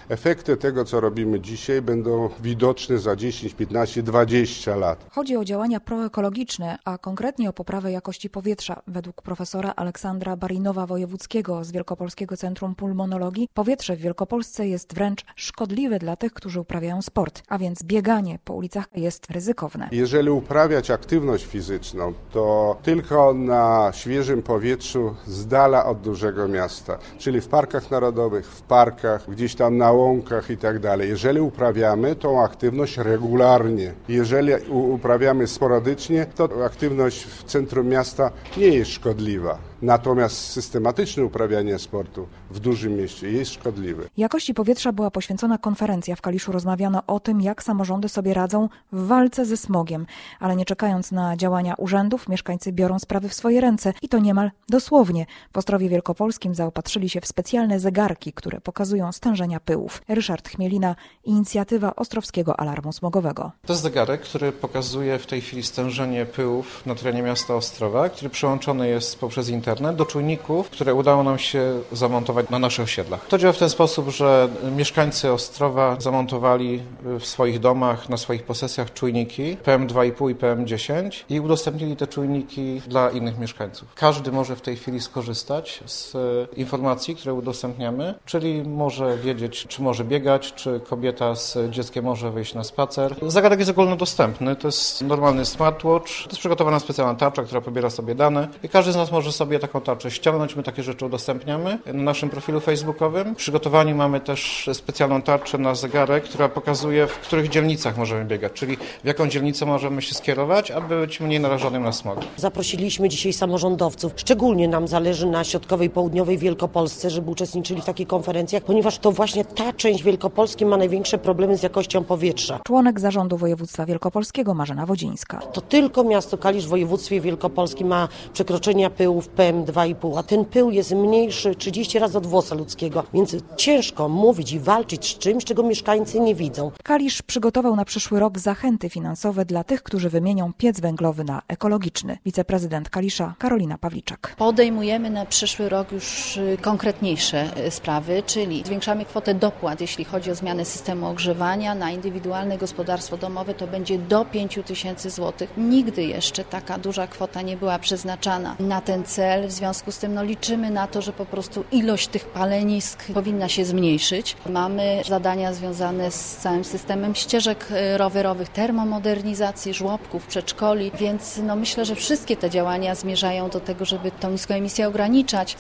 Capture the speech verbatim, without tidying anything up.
Efekty tego, co robimy dzisiaj, będą widoczne za dziesięć, piętnaście, dwadzieścia lat. Chodzi o działania proekologiczne, a konkretnie o poprawę jakości powietrza. Według profesora Aleksandra Barinowa-Wojewódzkiego z Wielkopolskiego Centrum Pulmonologii powietrze w Wielkopolsce jest wręcz szkodliwe dla tych, którzy uprawiają sport, a więc bieganie po ulicach jest ryzykowne. Jeżeli uprawiać aktywność fizyczną, to tylko na świeżym powietrzu z dala od dużego miasta, czyli w parkach narodowych, w parkach, gdzieś tam na łąkach i tak dalej. Jeżeli uprawiamy tą aktywność regularnie, jeżeli uprawiamy sporadycznie, to aktywność w centrum miasta nie jest szkodliwa. Natomiast systematyczne uprawianie sportu w dużym mieście jest szkodliwe. Jakości powietrza była poświęcona konferencja. W Kaliszu rozmawiano o tym, jak samorządy sobie radzą w walce ze smogiem. Ale nie czekając na działania urzędów, mieszkańcy biorą sprawy w swoje ręce i to niemal dosłownie. W Ostrowie Wielkopolskim zaopatrzyli się w specjalne zegarki, które pokazują stężenia pyłów. Ryszard Chmielina, inicjatywa Ostrowskiego Alarmu Smogowego. To jest zegarek, który pokazuje w tej chwili stężenie pyłów na terenie miasta Ostrowa, który przyłączony jest poprzez internet do czujników, które udało nam się zamontować na naszych osiedlach. To działa w ten sposób, że mieszkańcy Ostrowa zamontowali w swoich domach, na swoich posesjach czujniki P M dwa i pół i P M dziesięć i udostępnili te czujniki dla innych mieszkańców. Każdy może w tej chwili skorzystać z informacji, które udostępniamy, czyli może wiedzieć, czy może biegać, czy kobieta z dzieckiem może wyjść na spacer. Zegarek jest ogólnodostępny, to jest normalny smartwatch, to jest przygotowana specjalna tarcza, która pobiera sobie dane i każdy z nas może sobie taką tarczę ściągnąć, my takie rzeczy udostępniamy na naszym profilu facebookowym. W przygotowaniu mamy też specjalną tarczę na zegarek, która pokazuje, w których dzielnicach możemy biegać, czyli w jaką dzielnicę możemy się skierować, aby być mniej narażonym na smog. Zaprosiliśmy dzisiaj samorządowców. Szczególnie nam zależy na środkowej i południowej Wielkopolsce, żeby uczestniczyli w takich konferencjach, ponieważ to właśnie ta część Wielkopolski ma największe problemy z jakością powietrza. Członek Zarządu Województwa Wielkopolskiego Marzena Wodzińska. To tylko miasto Kalisz w województwie wielkopolskim ma przekroczenia pyłów P M dwa i pół, a ten pył jest mniejszy trzydzieści razy od włosa ludzkiego, więc ciężko mówić i walczyć z czymś, czego mieszkańcy nie widzą. Kalisz przygotował na przyszły rok zachęty finansowe dla tych, którzy wymienią piec węglowy na ekologiczny. Wiceprezydent Kalisza Karolina Pawliczak. Podejmujemy na przyszły rok już konkretniejsze sprawy, czyli zwiększamy kwotę dopłat, jeśli chodzi o zmianę systemu ogrzewania na indywidualne gospodarstwo domowe, to będzie do pięć tysięcy złotych. Nigdy jeszcze taka duża kwota nie była przeznaczana na ten cel. W związku z tym no, liczymy na to, że po prostu ilość tych palenisk powinna się zmniejszyć. Mamy zadania związane z całym systemem ścieżek rowerowych, termomodernizacji, żłobków, przedszkoli, więc no, myślę, że wszystkie te działania zmierzają do tego, żeby tą niską emisję ograniczać.